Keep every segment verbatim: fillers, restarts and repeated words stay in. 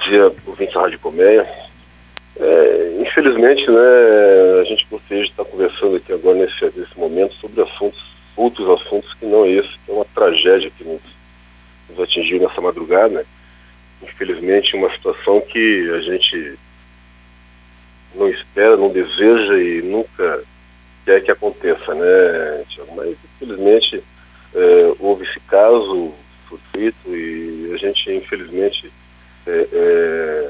dia, ouvintes da Rádio Colmeia. É, infelizmente, né, a gente gostaria de estar conversando aqui agora nesse, nesse momento sobre assuntos, outros assuntos que não esse, que é uma tragédia que nos, nos atingiu nessa madrugada. Infelizmente, uma situação que a gente não espera, não deseja e nunca quer que aconteça, né, Tiago? Mas, infelizmente, é, houve esse caso fortuito e a gente, infelizmente, é, é,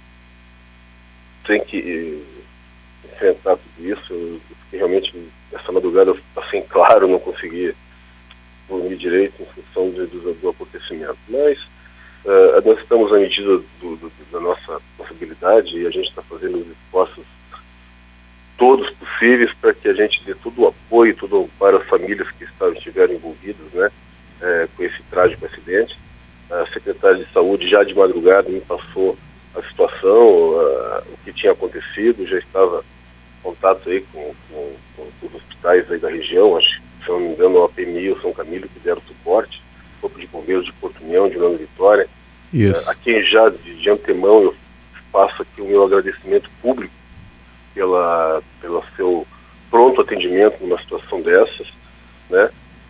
tem que enfrentar tudo isso. Eu, realmente, essa madrugada eu passei claro, não conseguia dormir direito em função de, do, do acontecimento. Mas uh, nós estamos à medida do, do, da nossa possibilidade e a gente está fazendo os esforços todos possíveis para que a gente dê todo o apoio, todo o amparo às famílias que estavam, estiveram envolvidas, né, é, com esse trágico acidente. A secretária de Saúde já de madrugada me passou a situação, uh, o que tinha acontecido, já estava em contato aí com, com, com os hospitais aí da região, acho que, se não me engano, o A P M I e o São Camilo que deram suporte, o Corpo de Bombeiros de Porto União, de Nova Vitória. Isso. Uh, a quem já de, de antemão eu faço aqui o meu agradecimento público pela, pelo seu pronto atendimento numa situação dessas, né?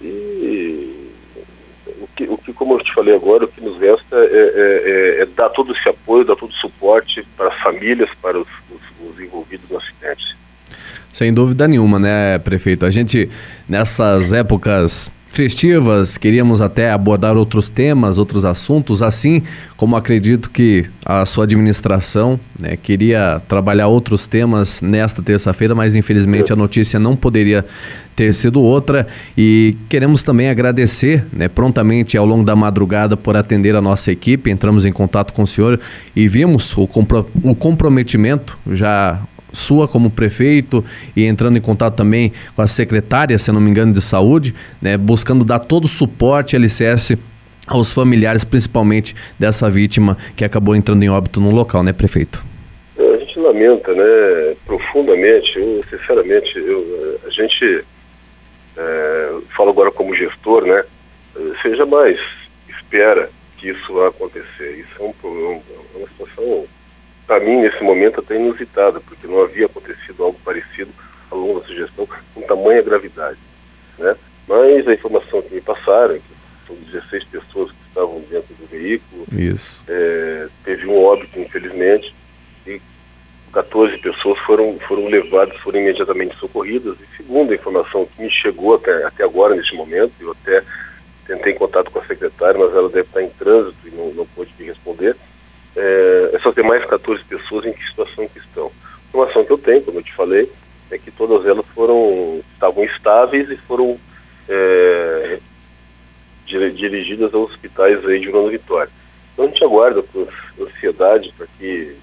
E o que, o que, como eu te falei agora, o que nos resta é, é, é, é dar todo esse apoio, dar todo o suporte para as famílias, para os, os, os envolvidos no acidente. Sem dúvida nenhuma, né, prefeito? A gente, nessas épocas festivas, queríamos até abordar outros temas, outros assuntos, assim como acredito que a sua administração, né, queria trabalhar outros temas nesta terça-feira, mas infelizmente a notícia não poderia ter sido outra e queremos também agradecer, né, prontamente ao longo da madrugada por atender a nossa equipe. Entramos em contato com o senhor e vimos o, compro- o comprometimento já sua como prefeito e entrando em contato também com a secretária, se não me engano, de saúde, né, buscando dar todo o suporte e alicerce aos familiares, principalmente dessa vítima que acabou entrando em óbito no local, né, prefeito? A gente lamenta, né, profundamente. Eu, sinceramente, eu, a gente é, falo agora como gestor, né, você jamais espera que isso vá acontecer. Isso é um problema, é uma situação, para mim, nesse momento, até inusitada, porque não havia acontecido algo parecido ao longo da sugestão com tamanha gravidade, né? Mas a informação que me passaram, que são dezesseis pessoas que estavam dentro do veículo, Isso. É, teve um óbito, infelizmente, e quatorze pessoas foram, foram levadas, foram imediatamente socorridas, e segundo a informação que me chegou até, até agora, neste momento, eu até tentei contato com a secretária, mas ela deve estar em trânsito e não, não pôde me responder. É, essas demais quatorze pessoas em que situação que estão. A informação que eu tenho, como eu te falei, é que todas elas foram, estavam estáveis e foram é, dirigidas aos hospitais aí de Nova Vitória. Então a gente aguarda com ansiedade para que,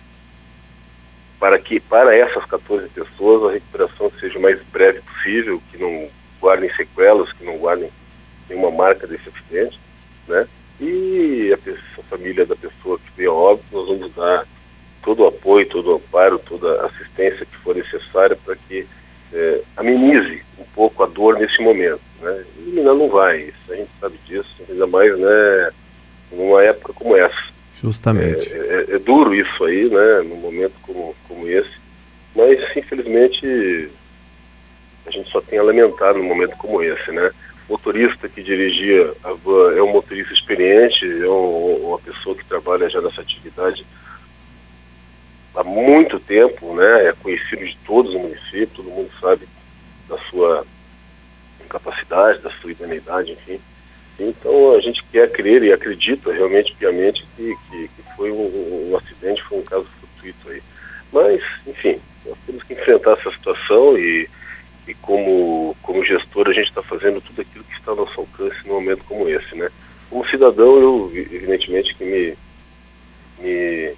para que para essas quatorze pessoas a recuperação seja o mais breve possível, que não guardem sequelas, que não guardem nenhuma marca desse acidente, né? E a, pessoa, a família da pessoa que veio a óbito, nós vamos dar todo o apoio, todo o amparo, toda a assistência que for necessária para que é, amenize um pouco a dor nesse momento, né? Eliminar não vai, isso, a gente sabe disso, ainda mais, né, numa época como essa. Justamente. É, é, é duro isso aí, né, num momento como, como esse, mas infelizmente a gente só tem a lamentar num momento como esse, né? O motorista que dirigia a van é um motorista experiente, é um, uma pessoa que trabalha já nessa atividade há muito tempo, né? É conhecido de todos no município, todo mundo sabe da sua capacidade, da sua idoneidade, enfim. Então a gente quer crer e acredita realmente piamente que, que, que foi um, um acidente, foi um caso fortuito aí. Mas, enfim, nós temos que enfrentar essa situação e E como, como gestor, a gente está fazendo tudo aquilo que está ao nosso alcance num momento como esse, né? Como cidadão, eu, evidentemente, que me, me,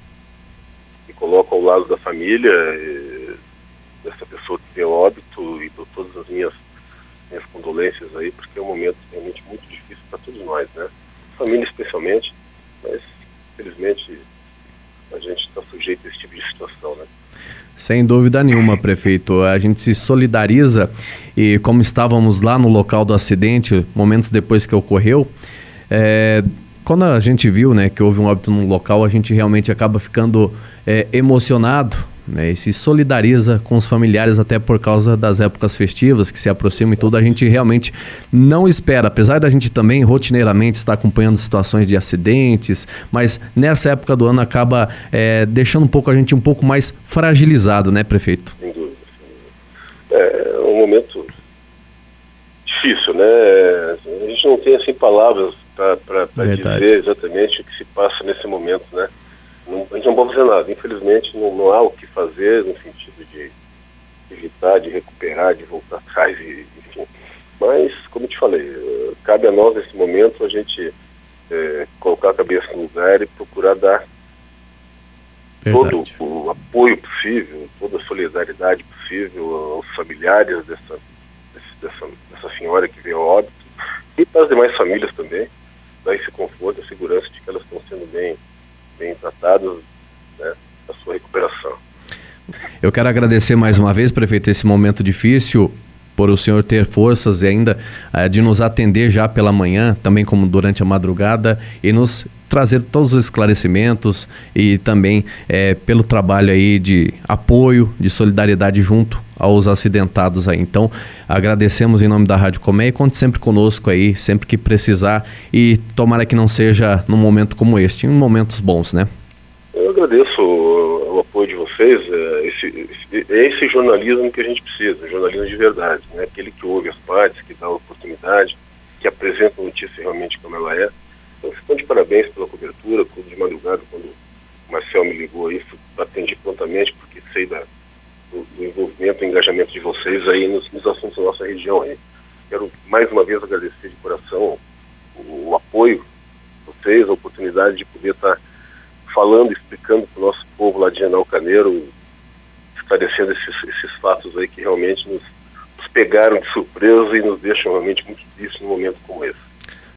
me coloco ao lado da família, e, dessa pessoa que veio ao óbito, e dou todas as minhas, minhas condolências aí, porque é um momento realmente muito difícil para todos nós, né? Família especialmente, mas, infelizmente, a gente está sujeito a esse tipo de situação, né? Sem dúvida nenhuma, prefeito. A gente se solidariza e como estávamos lá no local do acidente, momentos depois que ocorreu, é, quando a gente viu, né, que houve um óbito no local, a gente realmente acaba ficando é, emocionado, né, e se solidariza com os familiares até por causa das épocas festivas que se aproximam e tudo. A gente realmente não espera, apesar da gente também rotineiramente estar acompanhando situações de acidentes, mas nessa época do ano acaba é, deixando um pouco a gente um pouco mais fragilizado, né, prefeito? Sem dúvida. É um momento difícil, né? A gente não tem assim palavras para dizer exatamente o que se passa nesse momento, né? Não, a gente não pode fazer nada, infelizmente não, não há o que fazer no sentido de evitar, de recuperar, de voltar atrás, e, enfim. Mas, como eu te falei, cabe a nós nesse momento a gente é, colocar a cabeça no lugar e procurar dar Verdade. todo o apoio possível, toda a solidariedade possível aos familiares dessa, dessa, dessa senhora que veio ao óbito e para as demais famílias também, dar esse conforto, a segurança de que elas estão sendo bem bem tratados, né, a sua recuperação. Eu quero agradecer mais uma vez, prefeito, esse momento difícil, por o senhor ter forças e ainda uh, de nos atender já pela manhã, também como durante a madrugada, e nos trazer todos os esclarecimentos e também eh, pelo trabalho aí de apoio, de solidariedade junto aos acidentados aí. Então, agradecemos em nome da Rádio Colmeia e conte sempre conosco aí, sempre que precisar, e tomara que não seja num momento como este, em momentos bons, né? Eu agradeço o, o apoio de vocês, é esse, esse, é esse jornalismo que a gente precisa, jornalismo de verdade, né? Aquele que ouve as partes, que dá a oportunidade, que apresenta a notícia realmente como ela é. Então, estão de parabéns pela cobertura, tudo de madrugada, quando o Marcel me ligou aí, atendi prontamente, porque sei da, do, do envolvimento e engajamento de vocês aí nos, nos assuntos da nossa região aí. Quero mais uma vez agradecer de coração o, o apoio de vocês, a oportunidade de poder estar falando, explicando para o nosso povo lá de General Carneiro, esclarecendo esses, esses fatos aí que realmente nos, nos pegaram de surpresa e nos deixam realmente muito tristes num momento como esse.